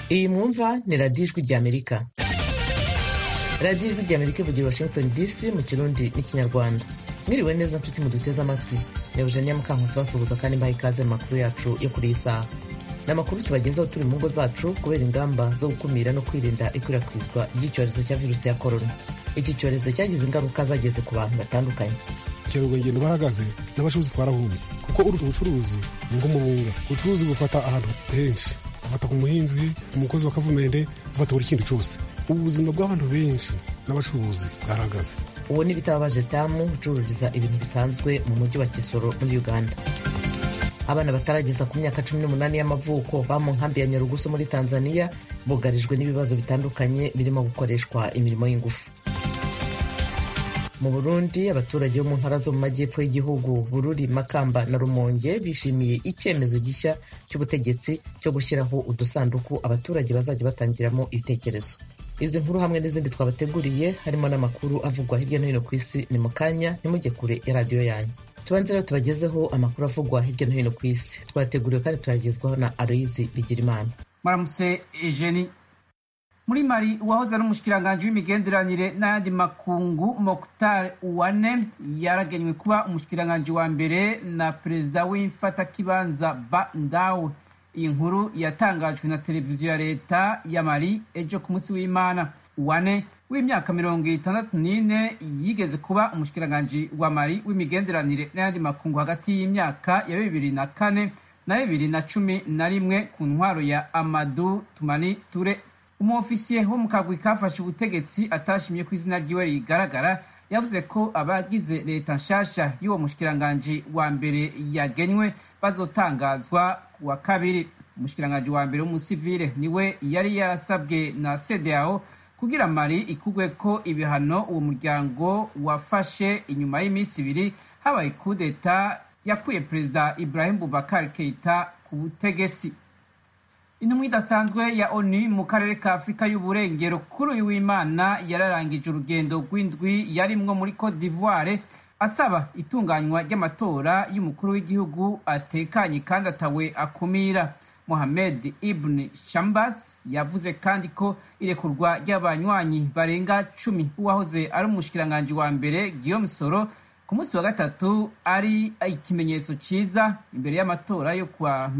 Iyi mwumva ni radiyo ijwi ry'Amerika. Radiyo ijwi ry'Amerika ivugira Washington DC mu Kirundi n'Ikinyarwanda. Mwiriwe neza nshuti muduteze amatwi. Ni Eugenia Mukankusi basuhuza kandi mbaha ikaze mu makuru yacu yo kuri iyi saha. Ni amakuru tubagezaho turi mu ngo zacu kubera ingamba zo gukumira no kwirinda ikwirakwizwa ry'icyorezo cya virusi ya korona. Iki cyorezo cyagize ingaruka zageze ku bantu batandukanye. Ubukerarugendo barahagaze n'abacuruzi twarahumye kuko ubucuruzi ni nk'umurunga. Ubucuruzi bufata ahantu henshi, bufata ku muhinzi, umukozi wa kavumende, bufata buri kintu cyose. Ubu buzima bw'abantu benshi n'abacuruzi bwarahagaze. Uwo ni Bitababaje Tamu ucururiza ibintu bisanzwe mu mujyi wa Kisoro muri Uganda. Abana batarageza ku myaka 18 y'amavuko ba mu nkambi ya Nyarugusu muri Tanzania bugarijwe n'ibibazo bitandukanye birimo gukoreshwa imirimo y'ingufu. Mu Burundi abaturage bo mu ntara zo mu majyepfo y'igihugu Bururi, Makamba na Rumonge bishimiye icyemezo gishya cy'ubutegetsi cyo gushyiraho udusanduku abaturage bazajya batangiramo ibitekerezo. Izi nkuru hamwe n'izindi twabateguriye harimo n'amakuru avugwa hirya no hino ku isi ni mu kanya ntimujye kure ya radiyo yanyu. Tubanze rero tubagezeho amakuru avugwa hirya no hino ku isi twateguriwe kandi turagezwaho na Aloyizi Bigirimana. Maramuse Eugenie. Muri Mali uwahoze ari umushikiranganji w'imigenderanire n'ayandi makungu Mokhtar Ouane yaragenywe kuba umushikiranganji wa mbere na perezida w'imfatakibanza Ba Ndaw. Iyi nkuru yatangajwe na televiziyo ya leta ya Mali ejo ku munsi w'Imana. Ouane w'imyaka 64 yigeze kuba umushikiranganji wa Mali w'imigenderanire n'ayandi makungu hagati y'imyaka ya 2004 na 2011 ku ntwaro ya Amadou Toumani Touré. Umuofisiye wo mu kagwi kafashe ubutegetsi atashimye ku izina ryiwe rigaragara yavuze ko abagize leta nshasha y'uwo mushikiranganji wa mbere yagenywe bazotangazwa kuwa kabiri. Umushikiranganji wa mbere w'umusivile niwe yari yarasabwe na CEDEAO kugira Mali ikugwe ko ibihano uwo muryango wafashe inyuma y'iminsi ibiri habaye kudeta yakuye perezida Ibrahim Boubacar Keita ku butegetsi. Intumwa idasanzwe ya ONU mu karere ka Afrika y'Uburengero kuri uyu w'Imana yararangije urugendo rw'indwi yarimwo muri Cote d'Ivoire asaba itunganywa ry'amatora y'umukuru w'igihugu atekanye kandi atawe akumira. Mohamed Ibn Shambas yavuze kandi ko irekurwa ry'abanywanyi barenga 10 uwahoze ari umushikiranganji wa mbere Guillaume Soro ku munsi wa gatatu ari ikimenyetso ciza imbere y'amatora yo kwa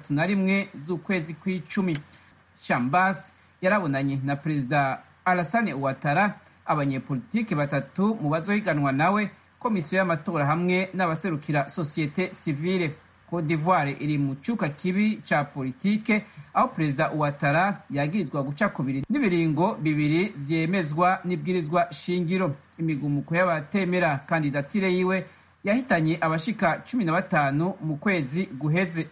31 z'ukwezi kw'icumi. Shambas yarabonanye na perezida Alassane Ouattara, abanyepolitike batatu mu bazohiganwa nawe, komisiyo y'amatora hamwe n'abaserukira societe civile. Cote d'Ivoire iri mu cuka kibi ca politike aho perezida Ouattara yagirizwa guca kubiri n'ibiringo bibiri vyemezwa n'ibwirizwa shingiro. Imigumuko y'abatemera kandidatire yiwe yahitanye abashika 15 mu kwezi guheze.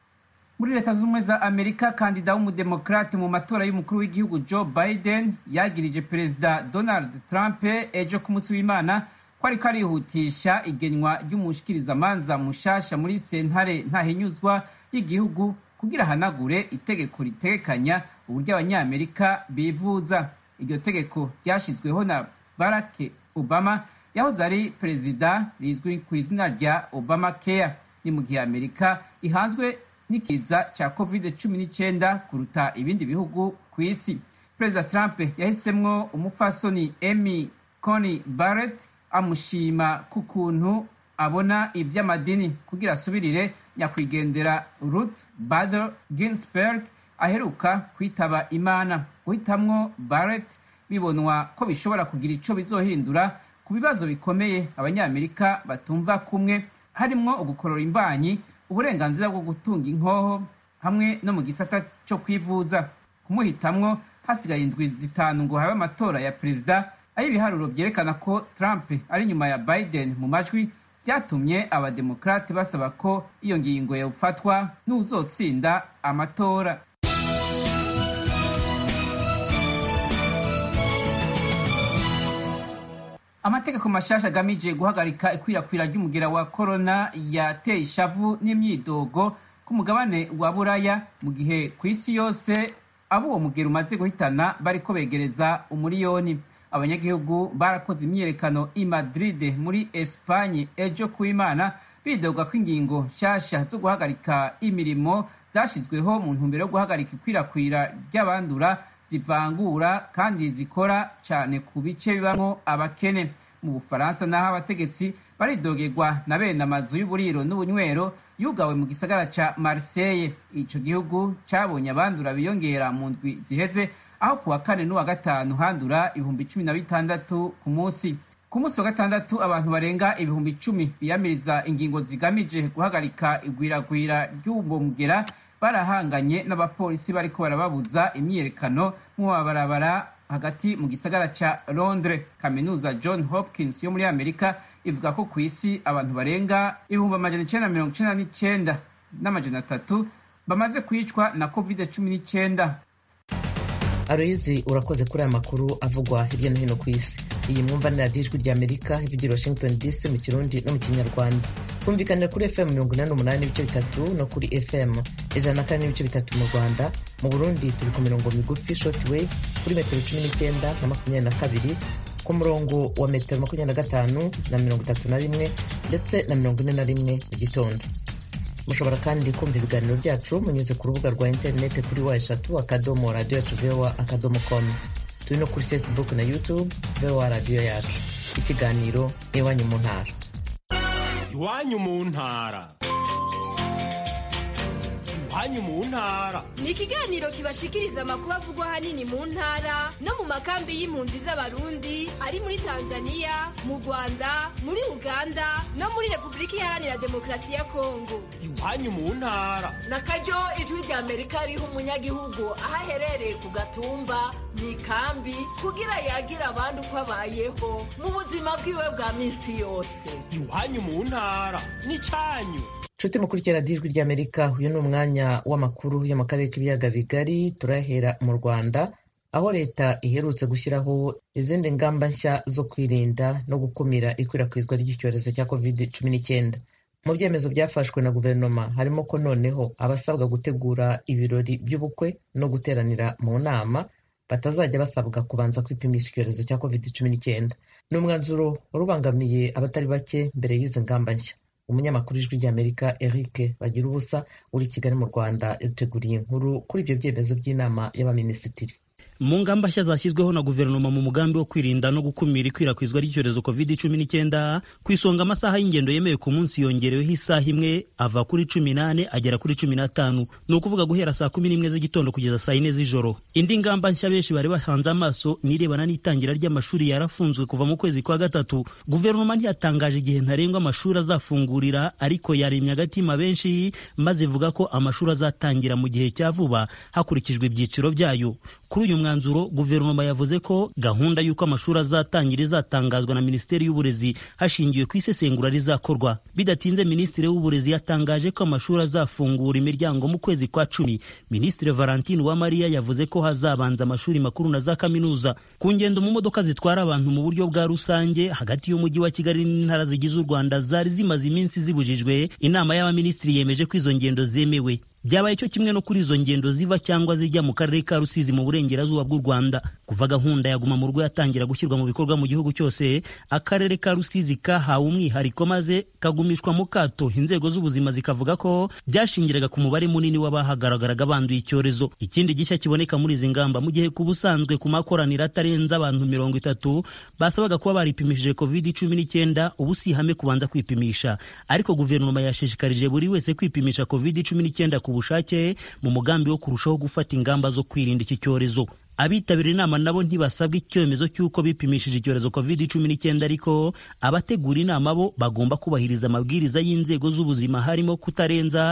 Muri leta z'ubumwe za Amerika, kandida w'umudemokrate mu matora y'umukuru w'igihugu Joe Biden yagirije perezida Donald Trump ejo ku munsi w'Imana ko ariko arihutisha igenywa ry'umushikirizamanza mushasha muri sentare ntahinyuzwa y'igihugu kugira hanagure itegeko ritegekanya uburyo abanyamerika bivuza. Iryo tegeko ryashizweho na Barack Obama yahoze ari perezida, rizwi ku izina rya Obamacare. Ni mu gihe Amerika ihanzwe n'ikiza cya COVID-19 kuruta ibindi bihugu ku isi. Perezida Trump yahisemwo umupfasoni Amy Coney Barrett amushima ku kuntu abona ivy'amadini kugira asubirire nyakwigendera Ruth Bader Ginsburg aheruka kwitaba Imana. Guhitamwo Barrett bibonwa ko bishobora kugira ico bizohindura ku bibazo bikomeye abanyamerika batumva kumwe, harimwo ugukorora imbanyi, uburenganzira bwo gutunga inkoho hamwe no mu gisata cyo kwivuza. Kumuhitamwo hasigaye indwi 5 ngo habe amatora ya perezida. Aho ibiharuro byerekana ko Trump ari nyuma ya Biden mu majwi byatumye abademokrate basaba ko iyo ngingo yofatwa n'uzotsinda amatora. Amategeko mashasha agamije guhagarika ikwirakwira ry'umugera wa corona yateye ishavu n'imyidogo ku mugabane wa Buraya mu gihe ku isi yose abo uwo mugera umaze guhitana bariko begereza umuriyoni. Abanyagihugu barakoze imyiyerekano i Madrid muri Espagne ejo ku Imana bidoga ko ingingo nshasha zo guhagarika imirimo zashyizweho mu ntumbero yo guhagarika ikwirakwira ry'abandura zivangura kandi zikora cyane ku bice bibamo abakene. Mu Bufaransa naho abategetsi baridogerwa na bene amazu y'uburiro n'ubunywero yugawe mu gisagara ca Marseille. Ico gihugu cabonye abandura biyongera mu ndwi ziheze, aho kuwa kane n'uwa gatanu handura 16,000 ku munsi. Ku munsi wa gatandatu abantu barenga 10,000 biyamiriza ingingo zigamije guhagarika igwiragwira ry'uwo mugera barahanganye n'abapolisi bariko barababuza imyiyerekano mu mabarabara hagati mu gisagara ca Londres. Kaminuza John Hopkins yo muri Amerika ivuga ko ku isi abantu barenga 999,300 bamaze kwicwa na COVID-19. Aloyizi, urakoze kuri aya makuru avugwa hirya no hino ku isi. Iyi mwumva ni radiyo ijwi ry'Amerika ivugira Washington DC mu Kirundi no mu Kinyarwanda. Kumvikanira kuri FM 88.3 no kuri FM 104.3 mu Rwanda. Mu Burundi turi ku mirongo migufi shortwave kuri metero 19 na 22, ku murongo wa metero 25 na 31 ndetse na 41 mu gitondo. Mushobora kandi kumva ibiganiro byacu munyuze ku rubuga rwa interineti kuri wa3.radio@voa.com. Turi no kuri Facebook na YouTube VOA Radio yacu. Ikiganiro Iwanyu mu ntara. Iwanyu mu ntara. Iwanyu mu ntara ni ikiganiro kibashikiriza amakuru avugwa ahanini mu ntara no mu makambi y'impunzi z'abarundi ari muri Tanzania, mu Rwanda, muri Uganda no muri Repubulika Iharanira Demokarasi ya Kongo. Iwanyu mu ntara na karyo ijwi ry'Amerika riha umunyagihugu aho aherereye ku gatumba mu ikambi kugira yagira abandi uko abayeho mu buzima bwiwe bwa minsi yose. Iwanyu mu ntara ni cyanyu. Nshuti mukurikira ijwi ry'Amerika, uyu ni umwanya w'amakuru yo mu karere k'ibiyaga bigari. Turahera mu Rwanda, aho leta iherutse gushyiraho izindi ngamba nshya zo kwirinda no gukumira ikwirakwizwa ry'icyorezo cya COVID-19. Mu byemezo byafashwe na guverinoma harimo ko noneho abasabwa gutegura ibirori by'ubukwe no guteranira mu nama batazajya basabwa kubanza kwipimisha icyorezo cya COVID-19. Ni umwanzuro warubangamiye abatari bake mbere y'izi ngamba nshya. Umunyamakuru w'ijwi ry'Amerika Eric Bagirubusa uri i Kigali mu Rwanda yateguriye inkuru kuri ibyo byemezo by'inama y'abaminisitiri. Mu ngamba nshya zashyizweho na guverinoma mu mugambi wo kwirinda no gukumira ikwirakwizwa ry'icyorezo COVID-19, ku isonga amasaha y'ingendo yemewe ku munsi yongereweho isaha imwe ava kuri 18 agera kuri 15, ni ukuvuga guhera saa 11 z'igitondo kugeza saa 4 z'ijoro. Indi ngamba nshya benshi bari bahanze amaso nirebana n'itangira ry'amashuri yarafunzwe kuva mu kwezi kwa gatatu. Guverinoma ntiyatangaje igihe ntarengwa amashuri azafungurira, ariko yaremye agatima benshi maze ivuga ko amashuri azatangira mu gihe cya vuba hakurikijwe ibyiciro byayo. Kuri uyu mwanzuro guverinoma yavuze ko gahunda y'uko amashuri azatangira izatangazwa na Minisiteri y'Uburezi hashingiwe ku isesengura rizakorwa. Bidatinze Minisitiri w'Uburezi yatangaje ko amashuri azafungura imiryango mu kwezi kwa 10. Minisitiri Valentine Uwamariya yavuze ko hazabanza amashuri makuru na za kaminuza. Ku ngendo mu modoka zitwara abantu mu buryo bwa rusange hagati y'umujyi wa Kigali n'intara zigize u Rwanda zari zimaze iminsi zibujijwe, inama y'abaminisitiri yemeje ko izo ngendo zemewe. Byabaye cyo kimwe no kuri izo ngendo ziva cyangwa zijya mu karere ka Rusizi mu burengerazuba bw'u Rwanda. Kuva gahunda ya Guma mu Rugo yatangira gushyirwa mu bikorwa mu gihugu cyose, akarere ka Rusizi kahawe umwihariko maze kagumishwa mu kato. Inzego z'ubuzima zikavuga ko byashingiraga ku mubare munini w'abahagaragaraga banduye icyorezo. Ikindi gishya kiboneka muri izi ngamba, mu gihe kubusanzwe ku makoraniro atarenza abantu 30 basabaga kuba baripimishije COVID-19, ubu si ihame kubanza kwipimisha. Ariko guverinoma yashishikarije buri wese kwipimisha COVID-19 ku bushake mu mugambi wo kurushaho gufata ingamba zo kwirinda iki cyorezo. Abitabira inama nabo ntibasabwa icyemezo cy'uko bipimishije icyorezo COVID-19, ariko abategura inama bo bagomba kubahiriza amabwiriza y'inzego z'ubuzima, harimo kutarenza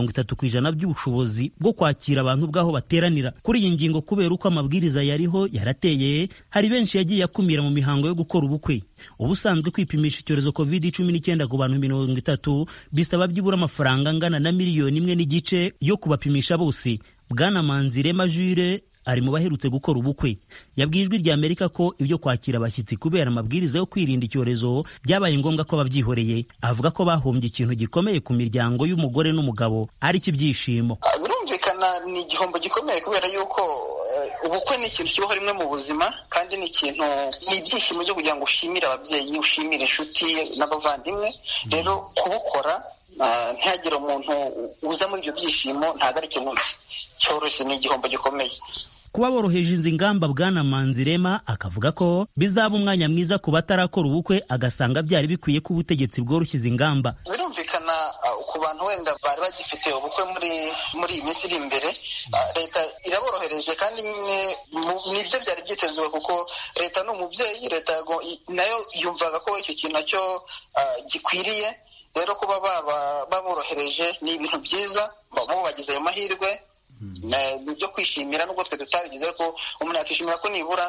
30% by'ubushobozi bwo kwakira abantu bw'aho bateranira. Kuri iyi ngingo, kubera uko amabwiriza yariho yarateye, hari benshi yagiye akumira mu mihango yo gukora ubukwe. Ubusanzwe kwipimisha icyorezo COVID-19 ku bantu 30 bisaba byibura amafaranga angana na 1.5 miliyoni yo kubapimisha bose. Bwana Manzirema Jure ari mu baherutse gukora ubukwe, yabwiye ijwi ry'Amerika ko ibyo kwakira abashyitsi kubera amabwiriza yo kwirinda icyorezo byabaye ngombwa ko babyihoreye. Avuga ko bahombye ikintu gikomeye ku miryango y'umugore n'umugabo, ari cy'ibyishimo. Birumvikana ni igihombo gikomeye kubera yuko ubukwe ni ikintu kibaho rimwe mu buzima, kandi ni ibyishimo byo kugira ngo ushimire ababyeyi, ushimire inshuti n'abavandimwe. Rero kubukora ntihagire umuntu uza muri ibyo byishimo, ntabwo ari ikintu cyoroshye, ni igihombo gikomeye. Kuba boroheje izi ngamba, Bwana Manzirema akavuga ko bizaba umwanya mwiza ku batarakora ubukwe, agasanga byari bikwiye ko ubutegetsi bworoshya izi ngamba. Birumvikana ku bantu wenda bari bagifite ubukwe muri iyi minsi iri imbere, leta iraborohereje kandi nibyo byari byitezwe, kuko leta ni umubyeyi, leta nayo yumvaga ko icyo kintu nacyo gikwiriye. Rero kuba baborohereje ni ibintu byiza, bo bagize ayo mahirwe byo kwishimira, nubwo twe tutabigize, ariko umuntu yakishimira ko nibura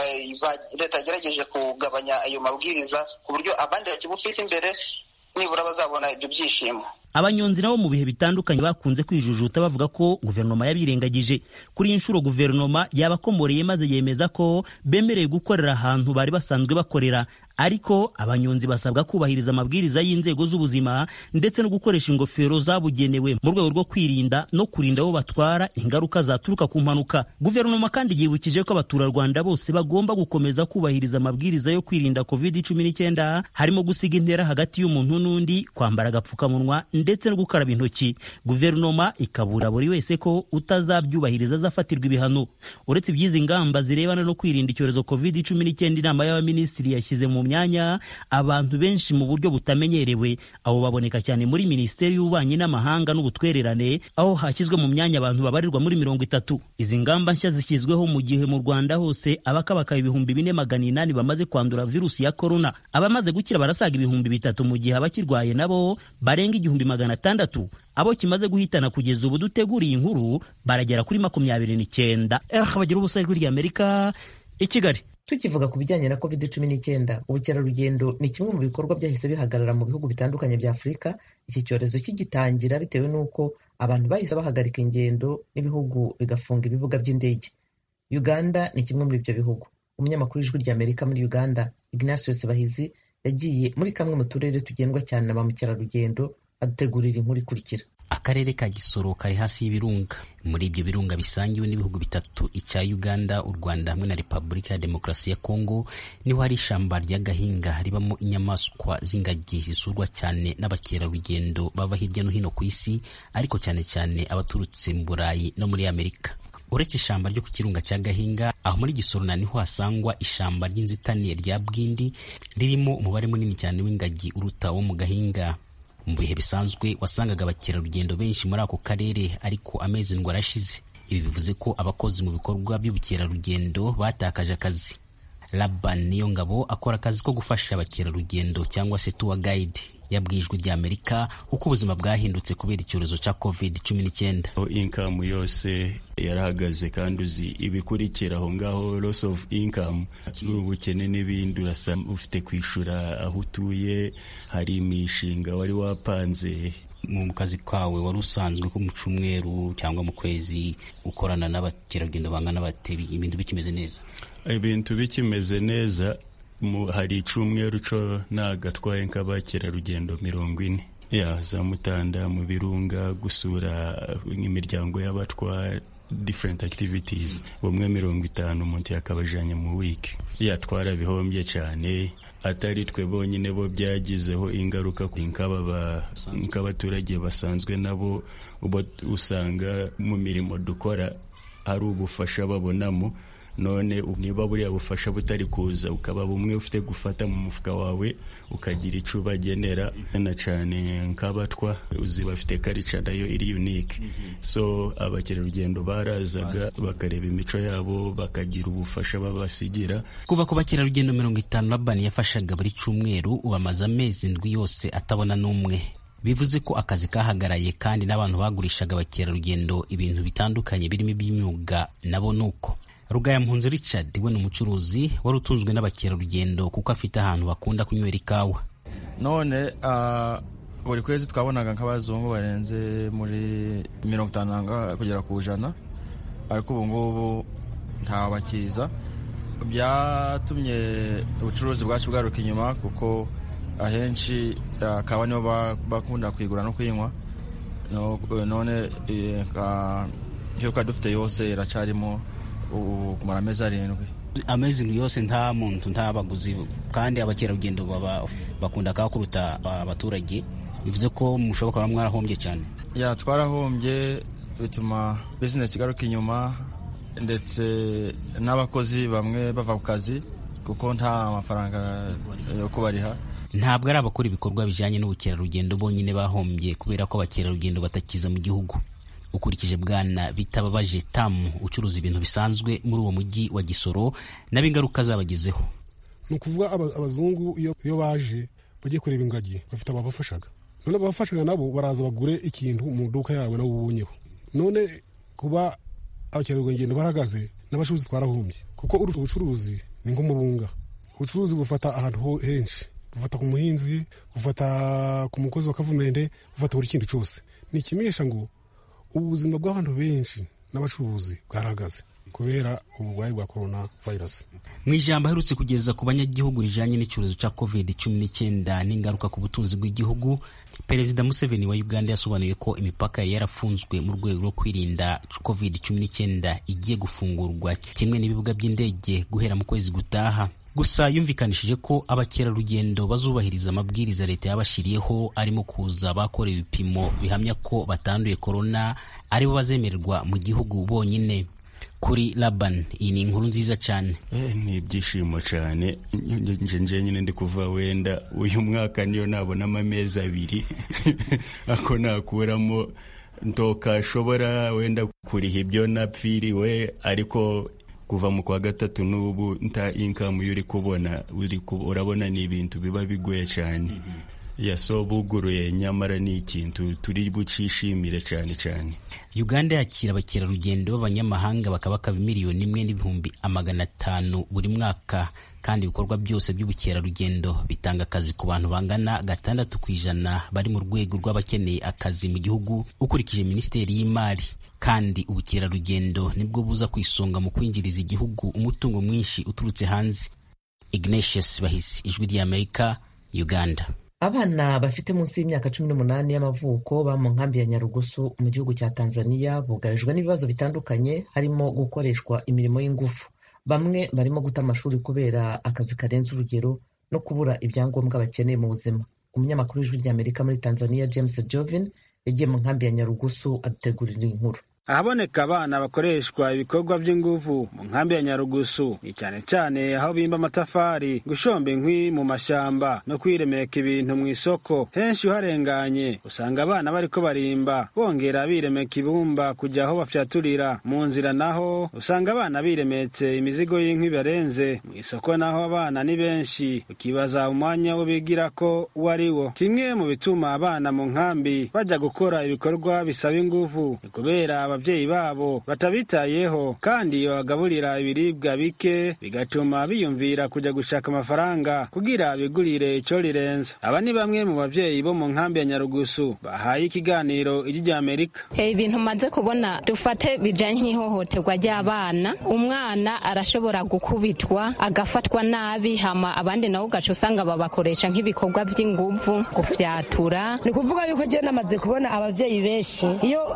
leta yagerageje kugabanya ayo mabwiriza ku buryo abandi bakibufite imbere nibura bazabona ibyo byishimo. Abanyonzi nabo mu bihe bitandukanye bakunze kwijujuta bavuga ko guverinoma yabirengagije. Kuri iyi nshuro guverinoma yabakomoreye maze yemeza ko bemerewe gukorera ahantu bari basanzwe bakorera, ariko abanyonzi basabwa kubahiriza amabwiriza y'inzego z'ubuzima ndetse no gukoresha ingofero zabugenewe mu rwego rwo kwirinda no kurinda abo batwara ingaruka zaturuka ku mpanuka. Guverinoma kandi yibukije ko abaturarwanda bose bagomba gukomeza kubahiriza amabwiriza yo kwirinda COVID-19, harimo gusiga intera hagati y'umuntu n'undi, kwambara agapfukamunwa ndetse no gukaraba intoki. Guverinoma ikabura buri wese ko utazabyubahiriza azafatirwa ibihano. Uretse iby'izi ngamba zirebana no kwirinda icyorezo COVID-19, inama y'abaminisitiri yashyize mu myanya abantu benshi mu buryo butamenyerewe. Abo baboneka cyane muri Minisiteri y'Ububanyi n'Amahanga n'Ubutwererane, aho hashyizwe mu myanya abantu babarirwa muri 30. Izi ngamba nshya zishyizweho mu gihe mu Rwanda hose abakabaka 4,800 bamaze kwandura virusi ya corona. Abamaze gukira barasaga 3,000 mu gihe abakirwaye nabo barenga 600. Abo kimaze guhitana kugeza ubu duteguriye inkuru baragera kuri 29. Bagira ubusa ijwi ry'Amerika i Kigali. Tukivuga ku bijyanye na COVID-19, ubukerarugendo ni kimwe mu bikorwa byahise bihagarara mu bihugu bitandukanye bya Afurika iki cyorezo kigitangira, bitewe n'uko abantu bahise bahagarika ingendo n'ibihugu bigafunga ibibuga by'indege. Uganda ni kimwe muri ibyo bihugu. Umunyamakuru w'ijwi ry'Amerika muri Uganda, Ignatius Bahizi, yagiye muri kamwe mu turere tugendwa cyane na ba mukerarugendo adutegurira inkuru ikurikira. Akarere ka Gisoro kari hasi y'ibirunga. Muri ibyo birunga bisangiwe n'ibihugu bitatu, icya Uganda, u Rwanda hamwe na Repubulika ya Demokarasi ya Kongo, niho hari ishamba rya Gahinga ribamo inyamaswa z'ingagi zisurwa cyane n'abakerarugendo bava hirya no hino ku isi, ariko cyane cyane abaturutse mu Burayi no muri Amerika. Uretse ishamba ryo ku kirunga cya Gahinga, aho muri Gisoro niho hasangwa ishamba ry'inzitane rya Bwindi ririmo umubare munini cyane w'ingagi uruta wo mu Gahinga. Mu bihe bisanzwe wasangaga abakerarugendo benshi muri ako karere, ariko amezi ngo arashize. Ibi bivuze ko abakozi mu bikorwa by'ubukerarugendo batakaje akazi. Laban Niyongabo akora akazi ko gufasha abakerarugendo cyangwa se tour guide, yabwiye ijwi ry'Amerika uko ubuzima bwahindutse kubera icyorezo cya COVID-19. Income yose yarahagaze, kandi uzi ibikurikira aho ngaho, loss of income, ubukene n'ibindi. Urasa ufite kwishura aho utuye, hari imishinga wari wapanze. Mu kazi kawe wari usanzwe ko mu cyumweru cyangwa mu kwezi ukorana n'abakerarugendo bangana batebi, ibintu bikimeze neza? Ibintu bikimeze neza. Hari icyumweru cyo nagatwaye nk'abakerarugendo 40 za Mutanda, mu birunga, gusura imiryango y'abatwa, different activities. Bumwe 50 umuntu yakabajanye mu week. Yatwara bihombye cyane, atari twe bonyine bo byagizeho ingaruka nk'abaturage basanzwe nabo. Ubo usanga mu mirimo dukora hari ubufasha babonamo, none niba buriya bufasha butari kuza, ukaba bumwe ufite gufata mu mufuka wawe ukagira icyo bagenera. Na cyane nk'abatwa uzi bafite culture nayo iri unique. So abakerarugendo barazaga bakareba imico yabo, bakagira ubufasha babasigira. Kuva ku bakerarugendo 50 Laban yafashaga buri cyumweru, ubamaze amezi 7 yose atabona n'umwe. Bivuze ko akazi kahagaraye, kandi n'abantu bagurishaga abakerarugendo ibintu bitandukanye birimo iby'imyuga nabo nuko. Rugayampunzi Richard we ni umucuruzi wari utunzwe n'abakerarugendo kuko afite ahantu bakunda kunywera ikawa. None buri kwezi twabonaga nk'abazungu barenze muri 50 kugera ku 100, ariko ubu ngubu nta bakiza. Byatumye ubucuruzi bwacu bwaruka inyuma, kuko ahenshi kawa nibo bakunda kwigura no kuyinywa. None dufite yose iracarimo kumara amezi 7. Amezi yose nta muntu, nta baguzi, kandi abakerarugendo bakunda kakuruta abaturage. bivuze ko mushobora kuba mwarahombye cyane. Ya twarahombye, bituma business igaruka inyuma, ndetse n'abakozi bamwe bava ku kazi kuko nta mafaranga yo kubariha. Ntabwo ari abakora ibikorwa bijyanye n'ubukerarugendo bonyine bahombye kubera ko abakerarugendo batakiza mu gihugu. Ukurikije Bwana Bitababaje Tamu ucuruza ibintu bisanzwe muri uwo mujyi wa Gisoro, n'abingaruka zabagezeho. Ni ukuvuga abazungu iyo baje bagiye kureba ingagi bafite ababafashaga, none ababafashaga nabo baraza bagure ikintu mu duka yawe nabo ubonyeho. None kuba abakerarugendo barahagaze n'abacuruzi twarahombye, kuko ubucuruzi ni nk'umurunga. Ubucuruzi bufata ahantu henshi, bufata ku muhinzi, bufata ku mukozi wa kavumende, bufata buri kintu cyose. Ni ikimenyesha ngo ubuzima bw'abantu benshi n'abacuruzi bwarahagaze kubera uburwayi bwa corona virus. Mu ijambo aherutse kugeza ku banyagihugu rijanye n'icyorezo cya COVID-19 n'ingaruka ku butunzi bw'igihugu, Perezida Museveni wa Uganda yasobanuye ko imipaka yarafunzwe mu rwego rwo kwirinda COVID-19 igiye gufungurwa kimwe n'ibibuga by'indege guhera mu kwezi gutaha. Gusa yumvikanishije ko abakerarugendo bazubahiriza amabwiriza leta yabashiriyeho, arimo kuza bakorewe ibipimo bihamya ko batanduye corona aribo bazemererwa mu gihugu bonyine. Kuri Laban, iyi ni inkuru nziza cyane. Ni ibyishimo cyane. Nje nyine ndi kuva wenda uyu mwaka niyo nabona amezi 2 ako nakuramo ntokashobora wenda kuriha ibyo napfiriwe, ariko kuva mu kwa gatatu n'ubu nta income yuri kubona, urabona ni ibintu biba bigoye cyane. Yasobuguruye nyamara ni ikintu turi bucishimire cyane cyane. Uganda yakira abakerarugendo b'abanyamahanga bakaba miliyoni 1,500,000 buri mwaka, kandi ibikorwa byose by'ubukerarugendo bitanga akazi ku bantu bangana 6% bari mu rwego rw'abakeneye akazi mu gihugu, ukurikije Minisiteri y'Imari. Kandi ubukerarugendo nibwo buza kwisonga mu kwinjiriza igihugu umutungo mwinshi uturutse hanze. Ignatius Bahisi, Ijwi ry'Amerika, Uganda. Abana bafite munsi y'imyaka 18 y'amavuko ba mu nkambi ya Nyarugusu mu gihugu cya Tanzania bugarijwe n'ibibazo bitandukanye, harimo gukoreshwa imirimo y'ingufu. Bamwe barimo guta amashuri kubera akazi karenze urugero no kubura ibyangombwa bakeneye mu buzima. Umunyamakuru w'Ijwi ry'Amerika muri Tanzania James Jovin yagiye mu nkambi ya Nyarugusu adutegurira inkuru. Ahaboneka abana bakoreshwa ibikorwa by'inguvu mu nkambi ya Nyarugusu, ni cyane cyane aho bimba amatafari, gushomba inkwi mu mashamba no kwiremeka ibintu mu isoko. Henshi uharenganye usanga abana bariko barimba bongera biremeka ibumba kujya aho bafyaturira. Mu nzira naho usanga abana biremetse imizigo y'inkwi barenze. Mu isoko naho abana ni benshi, ukibaza umwanya wo bigira ko wariwo. Kimwe mu bituma abana mu nkambi bajya gukora ibikorwa bisaba inguvu kubera abavyeyi babo batabitayeho kandi babagaburira ibiribwa bike, bigatuma biyumvira kujya gushaka amafaranga kugira bigurire ico rirenza. Aba ni bamwe mu bavyeyi bo mu nkambi ya Nyarugusu bahaye ikiganiro Ijwi ry'Amerika. Ibintu maze kubona dufate bijanye nk'ihohoterwa ry'abana, umwana arashobora gukubitwa agafatwa nabi, hama abandi nabo gace usanga babakoresha nk'ibikorwa by'inguvu, gufyatura. Ni kuvuga yuko je namaze kubona abavyeyi benshi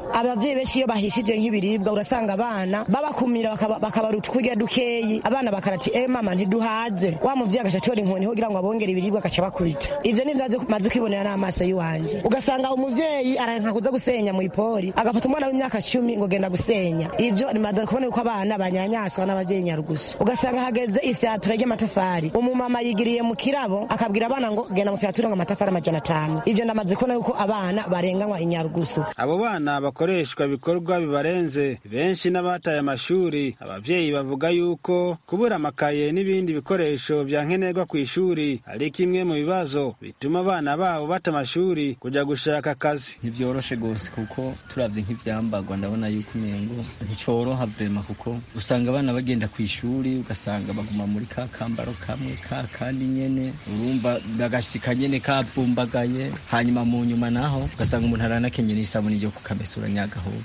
iyo bahishije nk'ibiribwa urasanga abana babakumira bakabaruta kurya dukeyi, abana bakarati mama ntiduhaze, wa muvyeyi agacatora inkoni kugira ngo abongere ibiribwa agaca bakubita. Ivyo ni ndaze maze kwibonera n'amaso yiwanje. Ugasanga umuvyeyi aranka kuza gusenya mu ipori agafata umwana w'imyaka 10 ngo genda gusenya. Ivyo ni maze kubona uko abana banyanyaswa n'abavyeyi Nyarugusu. Ugasanga hageze ifyatura ry'amatafari, umumama yigiriye mu kirabo akabwira abana ngo genda mu fyatura ngo amatafari 500. Ivyo ndamaze kubona yuko abana barenganywa Inyarugusu. Abo bana bakoreshwa ibikorwa bibarenze, benshi n'abataye amashuri. Abavyeyi bavuga yuko kubura amakaye n'ibindi bikoresho vya nkenerwa ku ishuri ari kimwe mu bibazo bituma abana babo bata amashuri kujya gushaka akazi. Ntivyoroshe gose kuko turavye nk'ivyambagwa ndabona yuko umengo nticoroha vrema, kuko usanga abana bagenda ku ishuri ugasanga baguma muri ka kambaro kamwe kandi nyene urumva bagashika nyene kavumbagaye, hanyuma mu nyuma naho ugasanga umuntu aranakenye n'isabuni ryo kukamesura nyagahuzu. Rero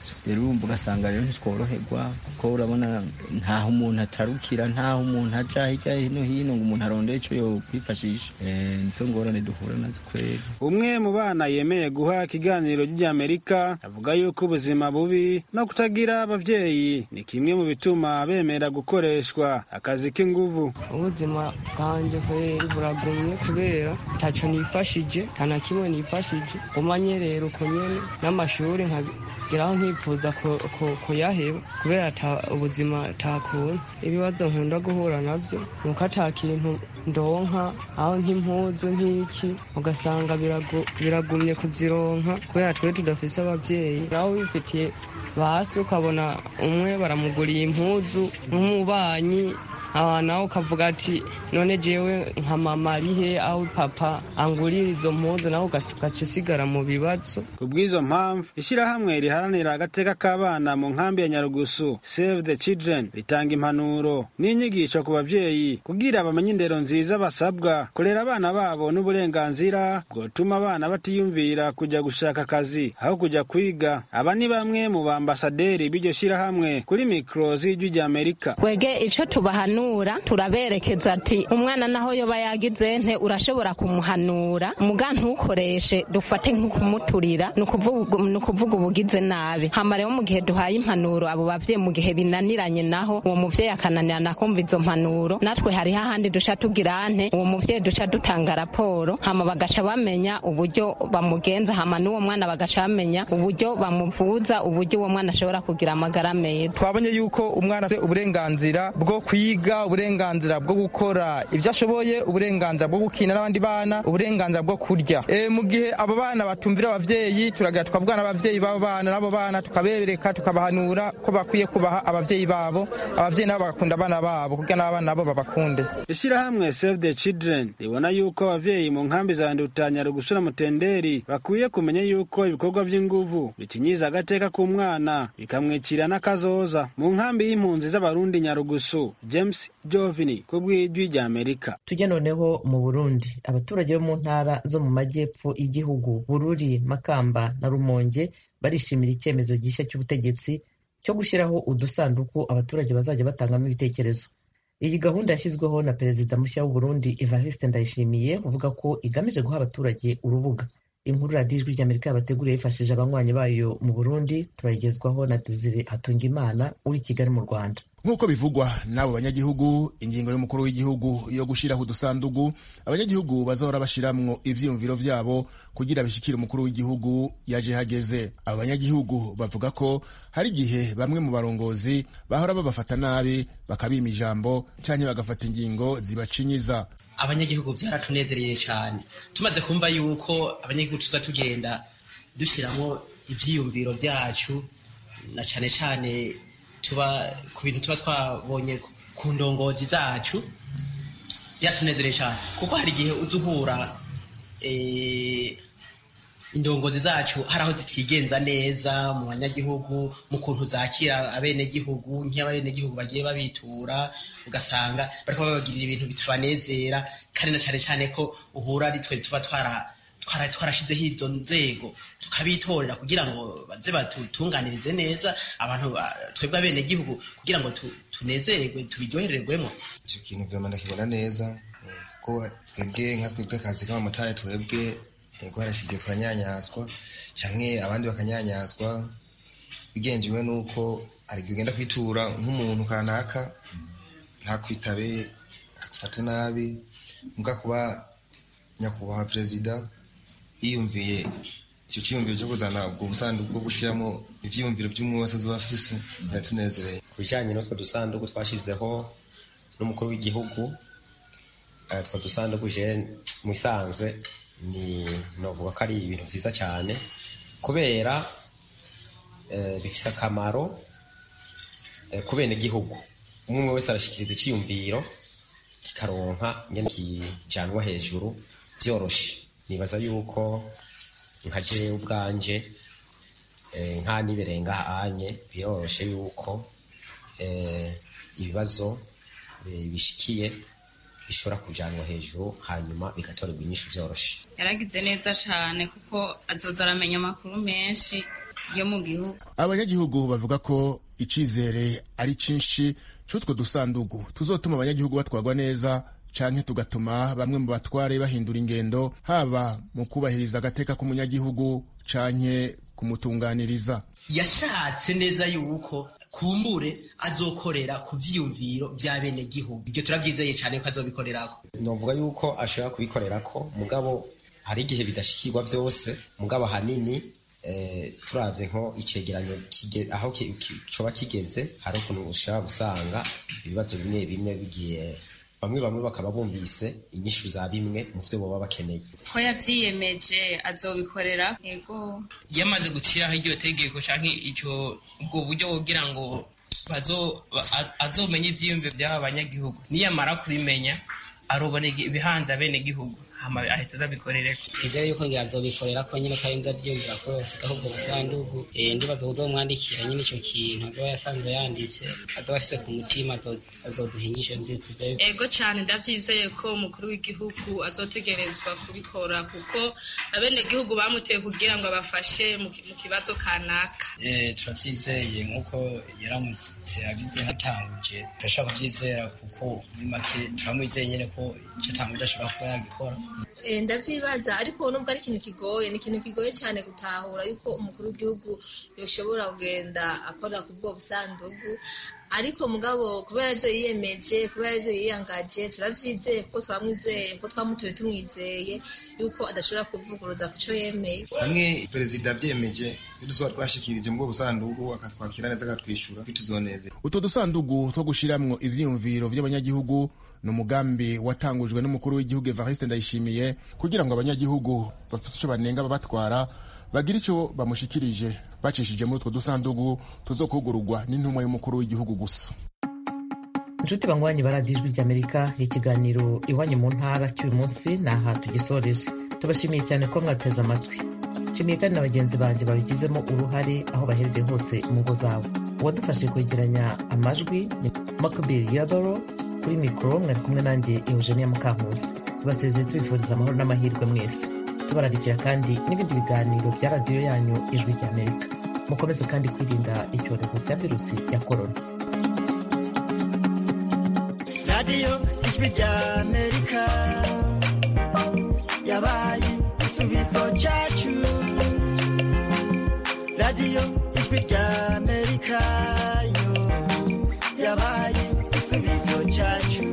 urumva ugasanga rero ntitworoherwa kuko urabona ntaho umuntu atarukira, ntaho umuntu aja hirya hino hino ngo umuntu arondere ico yo kwifashisha. Nizo ngorane duhura nazo kweri. Umwe mu bana yemeye guha ikiganiro ry'Amerika avuga yuko ubuzima bubi no kutagira abavyeyi ni kimwe mu bituma bemera gukoreshwa akazi k'inguvu. Ubuzima bwanje kweri buragumye kubera taco nifashije, kana kimwe nifashije, umanye rero uko nyene n'amashuri nkageraho nkifuza kuyaheba kubera ubuzima takura. Ibibazo nkunda guhura navyo nuko ata kintu ndonka, aho nk'impuzu nk'iki ugasanga biragumye kuzironka kubera twe tudafise abavyeyi. Naho wifitiye basi ukabona umwe baramuguriye impuzu nk'umubanyi, nawe ukavuga ati none jewe nka mama arihe aho papa angurira izo mpuzu, nawe ugaca usigara mu bibazo. Kubw'izo mpamvu ishirahamwe riharanira agateka k'abana mu nkambi ya Nyarugusu Save the Children ritanga impanuro n'inyigisho ku bavyeyi kugira bamenye indero nziza basabwa kurera abana babo n'uburenganzira bwotuma abana batiyumvira kujya gushaka akazi aho kujya kwiga. Aba ni bamwe mu bambasaderi b'iryo shirahamwe kuri mikro z'ijwi ry'Amerika. Wege ico tubahanura turaberekeza ati umwana naho yoba yagize nte urashobora kumuhanura muga ntukoreshe dufate nk'ukumuturira nukuvuga ubugize nabi. Hama rero mu gihe duhaye impanuro abo bavyeyi mu gihe binaniranye naho uwo muvyeyi akananirana kumva izo mpanuro, natwe hari hahandi duca tugira nte uwo muvyeyi duca dutanga raporo, hama bagaca bamenya uburyo bamugenza, hama n'uwo mwana bagaca bamenya uburyo bamuvuza, uburyo uwo mwana ashobora kugira amagara meza. Twabonye yuko umwana afite uburenganzira bwo kwiga, uburenganzira bwo gukora ibyo ashoboye, uburenganzira bwo gukina n'abandi bana, uburenganzira bwo kurya. Mu gihe abo bana batumvira abavyeyi turagira tukavugana n'abavyeyi b'abo bana, nabo bana tukabereka tukabahanura ko bakwiye kubaha abavyeyi babo, abavyeyi nabo bagakunda abana babo kugira n'abana nabo babakunde. Ishirahamwe Save the Children ribona yuko abavyeyi mu nkambi za Nduta, Nyarugusu na Mutenderi bakwiye kumenya yuko ibikorwa vy'inguvu bitinyiza agateka k'umwana bikamwicira n'akazoza. Mu nkambi y'impunzi z'abarundi Nyarugusu, James Jovini kubw'ijwi ry'Amerika. Tujya noneho mu Burundi. Abaturage bo mu ntara zo mu majyepfo y'igihugu Bururi, Makamba na Rumonge barishimira icyemezo gishya cy'ubutegetsi cyo gushyiraho udusanduku abaturage bazajya batangamo ibitekerezo. Iyi gahunda yashyizweho na perezida mushya w'u Burundi Evariste Ndayishimiye uvuga ko igamije guha abaturage urubuga. Inkuru radiyo ijwi ry'Amerika yabateguriye yifashishije abanywanyi bayo mu Burundi, turayigezwaho na Desire Hatungimana uri Kigali mu Rwanda. Nk'uko bivugwa n'abo banyagihugu, ingingo y'umukuru w'igihugu yo gushiraho udusandugu abanyagihugu bazahora bashiramwo ivyiyumviro vyabo kugira bishikire umukuru w'igihugu yaje hageze. Abo banyagihugu bavuga ko hari igihe bamwe mu barongozi bahora babafata nabi bakabima ijambo canke bagafata ingingo zibacinyiza. Abanyagihugu byaratunezereye cyane tumaze kumva yuko abanyagihugu tuza tugenda dushyiramo ivyiyumviro vyacu, na cane cane tuba ku bintu tuba twabonye ku ndongozi zacu. Byatunezereye cyane kuko hari igihe uzuhura indongozi zacu hari aho zitigenza neza mu banyagihugu, mu kuntu zakira abenegihugu, nk'abenegihugu bagiye babitura ugasanga bariko babagirira ibintu bitabanezera, kandi na cane cane ko uhura ari twe tuba twarashizeho izo nzego tukabitorera kugira ngo baze batutunganirize neza abantu twebwe abenegihugu kugira ngo tunezerwe tubiryohererwemo. Icyo kintu vyama ndakibona neza ko twebwe nka twebwe akazi k'abamotari twebwe harasigaye twanyanyazwa canke abandi bakanyanyazwa, bigenjewe nuko ari ugenda kwitura nk'umuntu kanaka ntakwitabe akufate nabi, muga kuba nyakubahwa perezida yiyumviye icyo cyiyumviro cyo kuzana ubwo busanduku bwo gushiramo ivyiyumviro by'umwe wese azoba afise, biratunezereye. Ku bijanye n'utwo dusanduku twashizeho n'umukuru w'igihugu, two dusanduku je mu isanzwe ni novuga ko ari ibintu vyiza cyane kubera bifise akamaro ku benegihugu. Umwe wese arashikiriza icyiyumviro kikaronka nyene kijanwa hejuru vyoroshe. Nibaza yuko nka jewe ubwanje nka niberenga anye biroroshe yuko ibibazo bishikiye bishobora kujanwa hejuru hanyuma bigatorerwa inyishu vyoroshe. Yaragize neza cane kuko azoza aramenya amakuru menshi yo mu gihugu. Abanyagihugu bavuga ko icizere ari cinshi c'utwo dusandugu tuzotuma abanyagihugu batwarwa neza canke tugatuma bamwe mu batware bahindura ingendo, haba mu kubahiriza agateka k'umunyagihugu canke kumutunganiriza. Yashatse neza yuko kumbure azokorera ku vyiyumviro vya bene gihugu. Ibyo turavyizeye cyane ko azobikorerako. Novuga yuko ashobora kubikorerako, mugabo hari igihe bidashikirwa vyose, mugabo hanini turavye nko icegeranyo aho coba kigeze, hari ukuntu ushobora gusanga ibibazo bimwe bimwe bigiye bamwe bakaba bumvise inyishu za bimwe mu vyo baba bakeneye. Ko yavyiyemeje azobikorera. Yego, yamaze gutiraho iryo tegeko canke ubwo buryo kugira ngo azomenye ivyiyumviro by'aba banyagihugu, niyamara kubimenya arobona ibihanze abene gihugu ahetse azabikorereko. Izere yuko ngira azobikorera ko nyine karinza vyumvira ko yasiga ahubwo musandugu ndibaza uzomwandikira nyine ico kintu azoba yasanzwe yanditse, azoba afise ku mutima, azoduhinyisha nziza. Ego cyane ndavyizeye ko umukuru w'igihugu azotegerezwa kubikora, kuko abene gihugu bamuteye kugira ngo abafashe mu kibazo kanaka. Turavyizeye nkuko yaramutse abize hatanguje, turashaka kuvyizera kuko muri make turamwizeye nyene ko ico atanguje ashobora kuba yagikora. Ndavyibaza, ariko nubwo ari ikintu kigoye, ni ikintu kigoye cyane gutahura yuko umukuru w'igihugu yoshobora kugenda akora ku bwo busandugu, ariko mugabo kubera ivyo yiyemeje, kubera ivyo yiyangaje, turavyizeye kuko twamwizeye, kuko twamutoye tumwizeye yuko adashobora kuvuguruza ku co yemeye. Hamwe perezida avyemeje tuzoba twashikirije mu bwo busandugu akatwakira neza akatwishura bituzoneze. Utwo dusandugu two gushiramwo ivyiyumviro vy'abanyagihugu ni umugambi watangujwe n'umukuru w'igihugu Evariste Ndayishimiye kugira ngo abanyagihugu bafise ico banenga babatwara bagira ico bamushikirije bacishije muri utwo dusandugu tuzokugururwa n'intumwa y'umukuru w'igihugu gusa. Inshuti banywanyi baradiyo Ijwi ry'Amerika, ikiganiro iwanyu mu ntara cy'uyu munsi naha tugisoreje. Tubashimiye cyane ko mwateze amatwi. Nshimiye kandi na bagenzi banjye babigizemo uruhare aho baherereye hose mu ngo zabo. Uwadufashe kwegeranya amajwi ni Macbeth Yabaro, kuri mikoro mwari kumwe nanjye Eugenia Mukankusi. Tubasezeye tubifuriza amahoro n'amahirwe mwese, tubararikira kandi n'ibindi biganiro bya radiyo yanyu Ijwi ry'Amerika. Mukomeze kandi kwirinda icyorezo cya virusi ya korona. radiyo Ijwi ry'Amerika yabaye igisubizo cyacu. radiyo Ijwi ry'Amerika yo yabaye igisubizo cyacu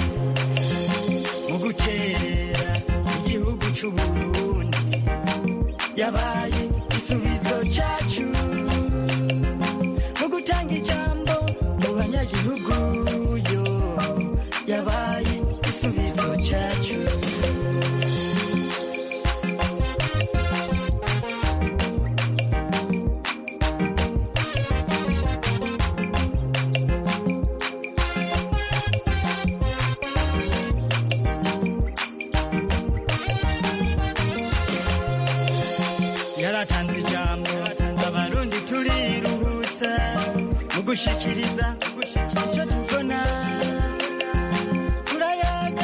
mu guterera igihugu cy'u Burundi, yabaye igisubizo cyacu mu gutanga ijambo mu banyagihugu yo yabaye igisubizo cyacu. Yaratanze ijambo abarundi turiruhutsa mu gushikiriza icyo tubona, turayaga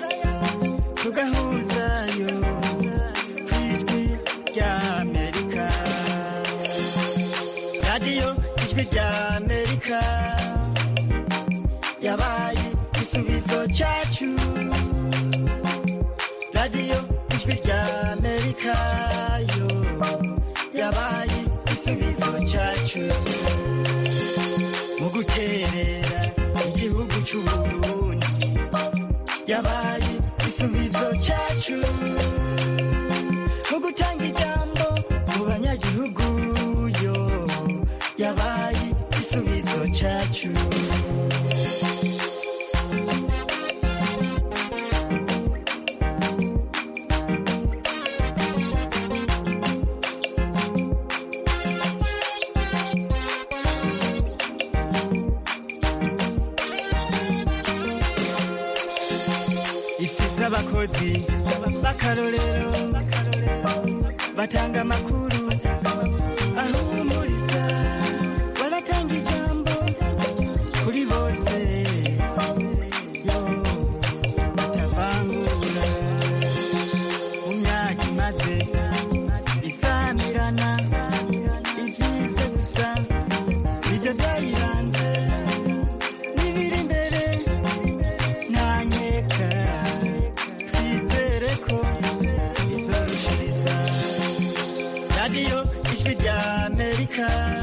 tugahuzayo ku Ijwi ry'Amerika. radiyo Ijwi ry'Amerika yabaye igisubizo cyacu. radiyo Ijwi ry'Amerika yo yabaye igisubizo cyacu mu guterera igihugu cy'u Burundi, yabaye igisubizo cyacu mu gutanga ijambo mu banyagihugu yo yabaye igisubizo cyacu. Abakozi b'akarorero batanga amakuru ahumuriza, baratanga ijambo kuri bose yo batavangura. mu myaka imaze isamirana amerika